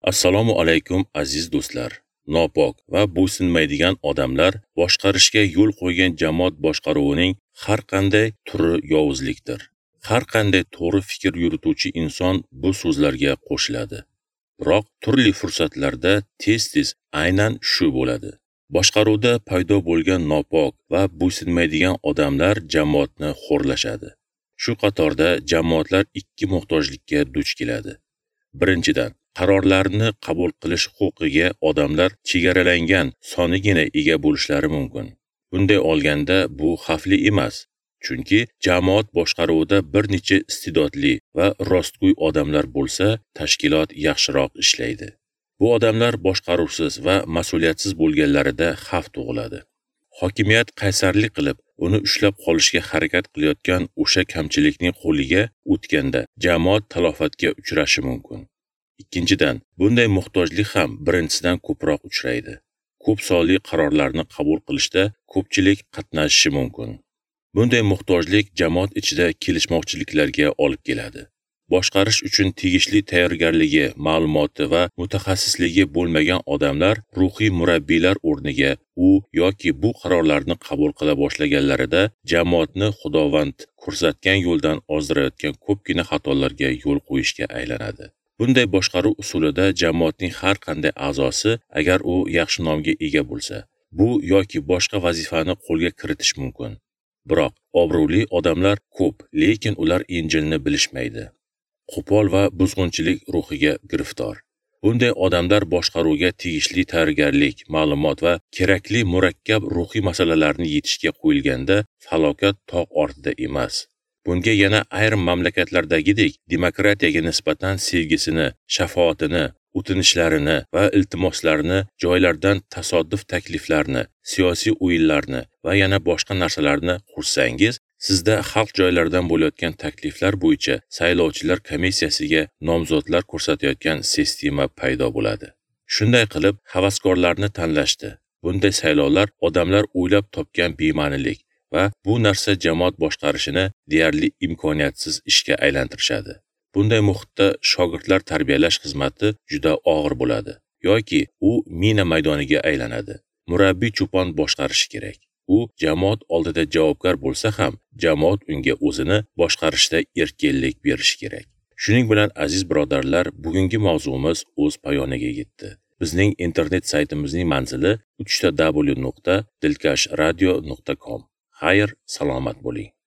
Assalomu alaykum aziz do'stlar. Nopok va bo'ysunmaydigan odamlar boshqarishga yo'l qo'ygan jamoat boshqaruvining har qanday turi yovuzlikdir. Har qanday to'g'ri fikr yurituvchi inson bu so'zlarga qo'shiladi. Biroq turli fursatlarda tez-tez aynan shu bo'ladi. Boshqaruvda paydo bo'lgan nopok va bo'ysunmaydigan odamlar jamoatni xo'rlashadi. Shu qatorda jamoatlar ikki muhtojlikka duch keladi. Birinchidan, qarorlarni qabul qilish huquqiga odamlar chegaralangan sonigina ega bo'lishlari mumkin. Bunday olganda bu xavfli emas, chunki jamoat boshqaruvida bir necha iste'dodli va rostgo'y odamlar bo'lsa, tashkilot yaxshiroq ishlaydi. Bu odamlar boshqaruvsiz va mas'uliyatsiz bo'lganlarida xavf tug'iladi. Hokimiyat qaysarlik qilib, uni ushlab qolishga harakat qilayotgan o'sha kamchilikning qo'liga o'tganda jamoat talofatga uchrashi mumkin. Ikkinchidan, bunday muhtojlik ham birinchisidan ko'proq uchraydi. Ko'p sonli qarorlarni qabul qilishda ko'pchilik qatnashishi mumkin. Bunday muhtojlik jamoat ichida kelishmovchiliklarga olib keladi. Boshqarish uchun tegishli tayyorgarligi, ma'lumoti va mutaxassisligi bo'lmagan odamlar ruhiy murabbiylar o'rniga u yoki bu qarorlarni qabul qila boshlaganlarida jamoatni xudovand ko'rsatgan yo'ldan ozdirayotgan ko'pgina xatolarga yo'l qo'yishga aylanadi. Bunday boshqaruv usulida jamoatning har qanday a'zosi, agar u yaxshi nomga ega bo'lsa, bu yoki boshqa vazifani qo'lga kiritish mumkin. Biroq obro'li odamlar ko'p, lekin ular Injilni bilishmaydi. Qo'pol va buzg'unchilik ruhiga giriftor. Bunday odamlar boshqaruvga tegishli tayyorgarlik, ma'lumot va kerakli murakkab ruhiy masalalarni yechishga qo'yilganda falokat tog' ortida emas. Bunga yana ayrim mamlakatlardagidek demokratiyaga nisbatan sevgisini, shafoatini, o'tinishlarini va iltimoslarini, joylardan tasodif takliflarni, siyosiy o'yinlarni va yana boshqa narsalarni qursangiz, sizda xalq joylardan bo'layotgan takliflar bo'yicha saylovchilar komissiyasiga nomzodlar ko'rsatayotgan sistema paydo bo'ladi. Shunday qilib, havaskorlarni tanlashdi. Bunday saylovlar odamlar o'ylab topgan bema'nilik va bu narsa jamoat boshqarishini deyarli imkoniyatsiz ishga aylantirishadi. Bunday muhitda shogirdlar tarbiyalash xizmati juda og'ir bo'ladi yoki u mina maydoniga aylanadi. Murabbiy cho'pon boshqarishi kerak. U jamoat oldida javobgar bo'lsa ham, jamoat unga o'zini boshqarishda erkinlik berishi kerak. Shuning bilan aziz birodarlar, bugungi mavzuimiz o'z poyoniga yetdi. Bizning internet saytimizning manzili www.dilkashradio.com. Xayr, salomat bo'ling.